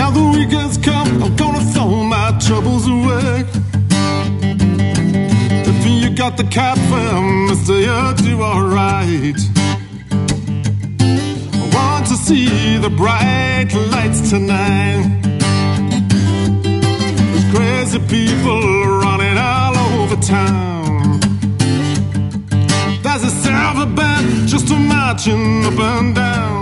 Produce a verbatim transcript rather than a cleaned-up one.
Now the weekend's come, I'm gonna throw my troubles away. If you got the cat fam, mister, you do alright. I want to see the bright lights tonight. There's crazy people running all over town. There's a silver band just a marching up and down.